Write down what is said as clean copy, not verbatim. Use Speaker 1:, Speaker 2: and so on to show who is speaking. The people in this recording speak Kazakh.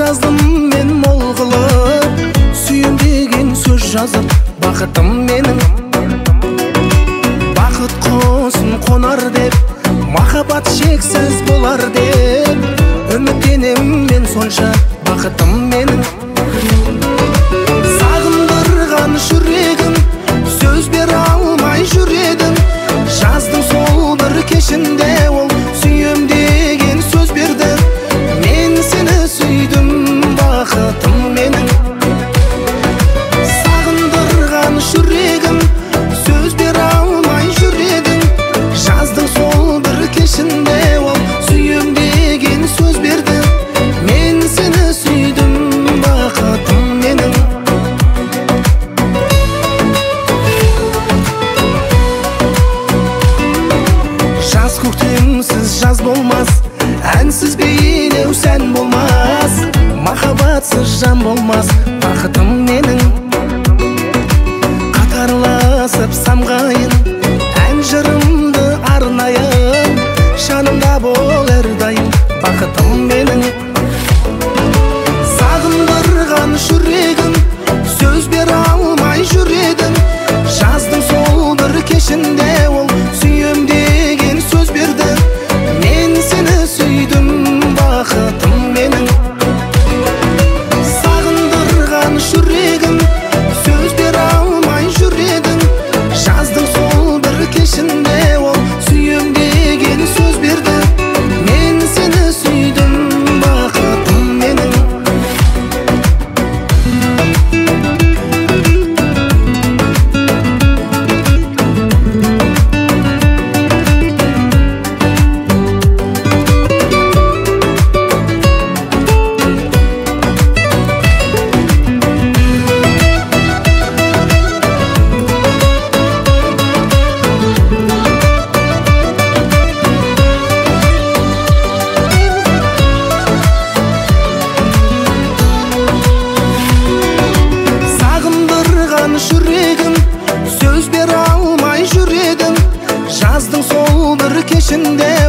Speaker 1: жаздым мен мол қылып, сүйем деген сөз жазып, бақытым менің. Бақыт құсын қонар деп, махаббат шексіз болар деп, үміттенем мен сонша, бақытым менің. Сағындырған жүрегім, сөз бере алмай жүредім. Жаздым сол бір кешінде, ол сүйем деген сөз берді. Мен сені сүйдім, бақытым менің. Сағындырған жүрегім, сөз бере алмай жүредім. Жаздың сол бір кешінде, ол сүйем деген сөз берді. Мен сені сүйдім, бақытым менің. Жаз көктемсіз жаз болмас, әнсіз бейнеу сән болмас. Махаббатсыз жан болмас, бақытым менің. Қатарласып самғайын, ән жырымды арнайын. Жанымда бол әрдайым, бақытым менің. Сағындырған жүрегім, сөз бере алмай жүредім. Жаздың сол бір кешінде, ол сүйем деген сөз берді. Мен сені сүйдім, бақытым менің. Сағындырған жүрегім, сөз бере алмай жүредім. Жаздың сол бір кешінде, ол сүйем деген сөз берді. Мен сені сүйдім, бақытым менің. Жүрегім, сөз бере алмай жүредім. Жаздың сол бір кешінде,